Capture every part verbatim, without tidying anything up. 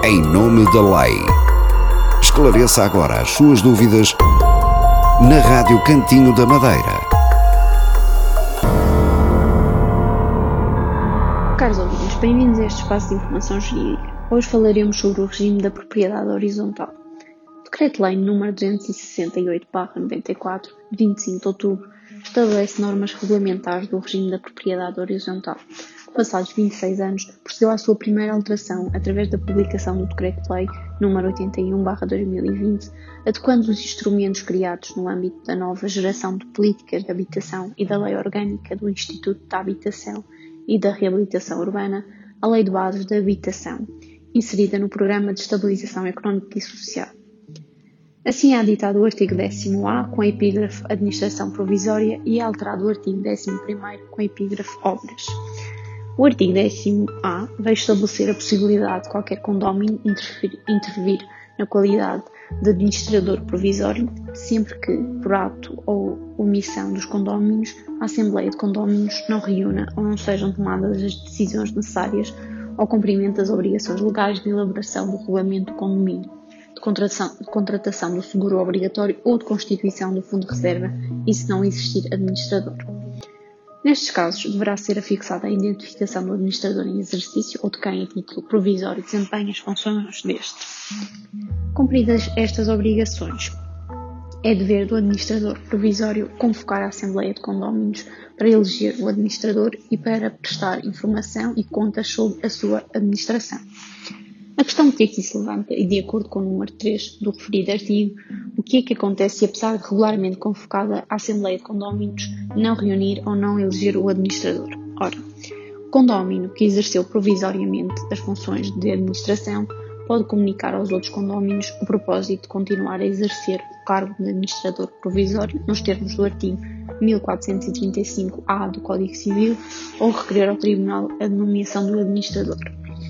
em nome da lei. Esclareça agora as suas dúvidas na Rádio Cantinho da Madeira. Caros ouvintes, bem-vindos a este espaço de informação jurídica. Hoje falaremos sobre o regime da propriedade horizontal. O Decreto-Lei número duzentos e sessenta e oito barra noventa e quatro, de vinte e cinco de outubro, estabelece normas regulamentares do regime da propriedade horizontal. Passados vinte e seis anos, procedeu à sua primeira alteração através da publicação do Decreto-Lei número oitenta e um barra dois mil e vinte, adequando os instrumentos criados no âmbito da nova geração de políticas de habitação e da Lei Orgânica do Instituto da Habitação e da Reabilitação Urbana, a Lei de Bases da Habitação, inserida no Programa de Estabilização Económica e Social. Assim é aditado o artigo décimo A com a epígrafe Administração Provisória e é alterado o artigo décimo primeiro com a epígrafe Obras. O artigo décimo A vai estabelecer a possibilidade de qualquer condómino intervir, intervir na qualidade de administrador provisório, sempre que, por ato ou omissão dos condóminos, a Assembleia de Condóminos não reúna ou não sejam tomadas as decisões necessárias ao cumprimento das obrigações legais de elaboração do regulamento do condomínio, de contratação, de contratação do seguro obrigatório ou de constituição do fundo de reserva e se não existir administrador. Nestes casos, deverá ser afixada a identificação do administrador em exercício ou de quem, a título provisório, desempenha as funções deste. Cumpridas estas obrigações, é dever do administrador provisório convocar a Assembleia de Condóminos para eleger o administrador e para prestar informação e contas sobre a sua administração. A questão que aqui se levanta, e de acordo com o número três do referido artigo, o que é que acontece se, apesar de regularmente convocada a Assembleia de Condóminos, não reunir ou não eleger o administrador? Ora, o condómino que exerceu provisoriamente as funções de administração pode comunicar aos outros condóminos o propósito de continuar a exercer o cargo de administrador provisório nos termos do artigo mil quatrocentos e trinta e cinco A do Código Civil ou requerer ao Tribunal a nomeação do administrador.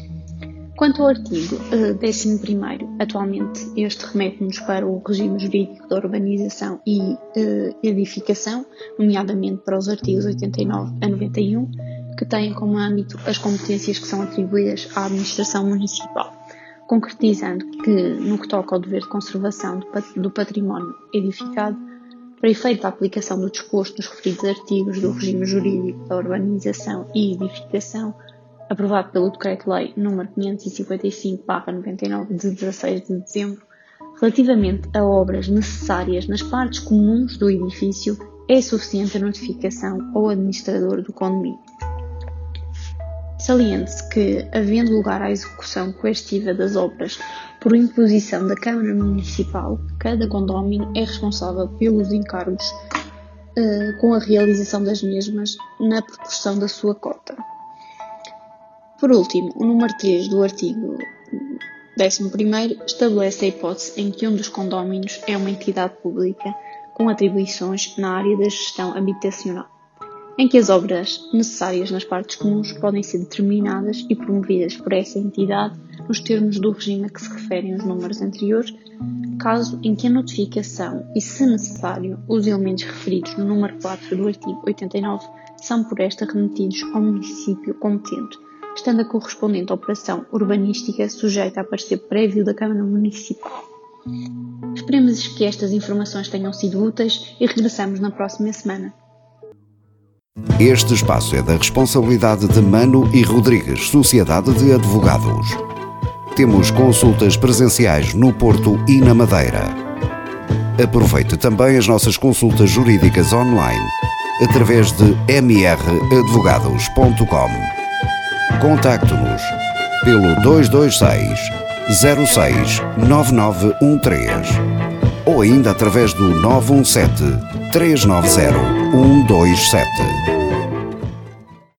Quanto ao artigo uh, décimo primeiro, atualmente este remete-nos para o regime jurídico da urbanização e uh, edificação, nomeadamente para os artigos oitenta e nove a noventa e um, que têm como âmbito as competências que são atribuídas à administração municipal, concretizando que, no que toca ao dever de conservação do, pat- do património edificado, para efeito da aplicação do disposto nos referidos artigos do regime jurídico da urbanização e edificação, aprovado pelo Decreto-Lei número quinhentos e cinquenta e cinco barra noventa e nove de dezasseis de dezembro, relativamente a obras necessárias nas partes comuns do edifício, é suficiente a notificação ao administrador do condomínio. Saliente-se que, havendo lugar à execução coercitiva das obras por imposição da Câmara Municipal, cada condómino é responsável pelos encargos uh, com a realização das mesmas na proporção da sua cota. Por último, o número três do artigo décimo primeiro estabelece a hipótese em que um dos condóminos é uma entidade pública com atribuições na área da gestão habitacional, em que as obras necessárias nas partes comuns podem ser determinadas e promovidas por essa entidade nos termos do regime a que se referem os números anteriores, caso em que a notificação e, se necessário, os elementos referidos no número quatro do artigo oitenta e nove são por esta remetidos ao município competente, estando a correspondente operação urbanística sujeita a parecer prévio da Câmara Municipal. Esperemos que estas informações tenham sido úteis e regressamos na próxima semana. Este espaço é da responsabilidade de Mano e Rodrigues, Sociedade de Advogados. Temos consultas presenciais no Porto e na Madeira. Aproveite também as nossas consultas jurídicas online através de m r advogados ponto com. Contacte-nos pelo dois dois seis, zero seis, nove nove um três ou ainda através do nove um sete, três nove zero, um dois sete.